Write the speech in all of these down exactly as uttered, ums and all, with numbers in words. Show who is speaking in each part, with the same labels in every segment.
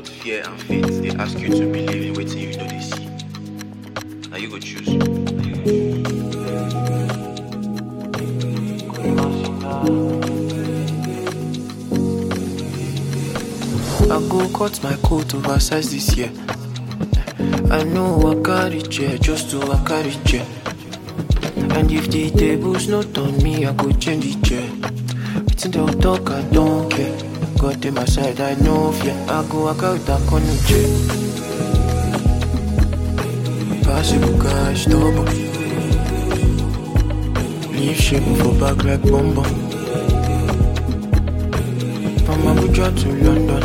Speaker 1: Both fear and faith, they ask you to believe in wetin you know they see. Now you go choose. Now you go choose.
Speaker 2: I go cut my coat oversize this year. I know I carry chair just to I carry chair. And if the tables not on me, I go change the chair. Between the talk, I don't care. God in my side, I know fear. I go I got that on the chair. Possible cash, double. Leave shape for back like bomba. From Abuja to London.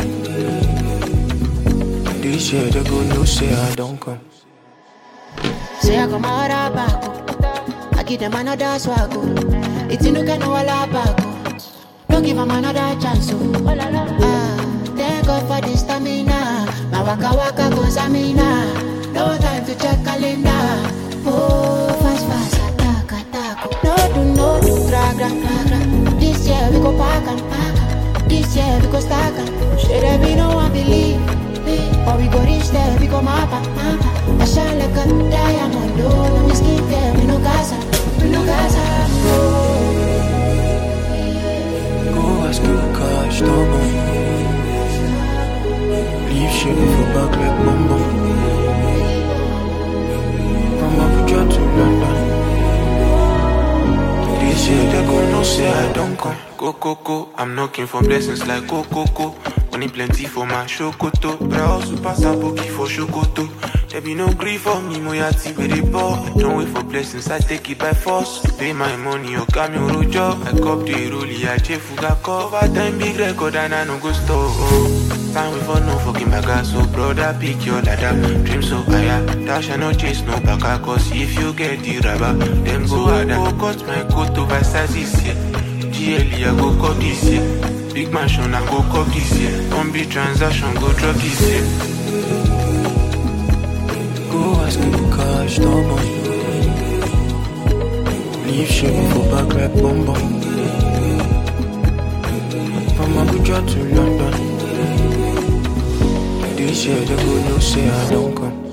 Speaker 2: This year they go no say I don't come.
Speaker 3: Say I come out of back. I give them another swag. It's in the no all back. Don't give them another chance. Ah, thank God for the stamina. My waka waka goes amina. No time to check calendar. Oh, fast fast attack attack. No do no do gra gra gra. This year we go pack and pack. This year we go stack and should there be no one believe. But we go reach there, we go mapa, mapa. I shine like a diamond, oh. We skin there, we no Gaza, we no Gaza, oh.
Speaker 2: Go ask you cash, double. Leave shit for back like bomba. From Abuja to London. This year they go no say I don't come.
Speaker 4: Go, go, go, I'm knocking for blessings like go, go, go. Money plenty for my shokoto. But I also pass a bookie for shokoto. There be no grief for me, moyati very poor. Don't wait for blessings, I take it by force. Pay my money, you come your rojo. I cop the rollie, I check fuga cover. Time big record and I no go store. Time we for no fucking baga. So brother, pick your ladder. Dream so higher. Dash and no chase no baka. Cause if you get the rubber, then go harder. Go cut my coat over size this year. G L E, I go cut this year. Big mansion, I go cop this year. Don't be transaction, go drop this year.
Speaker 2: Go ask you cash, double. Leave shit for back like bomba. From Abuja to London. This year they go no say I don't come.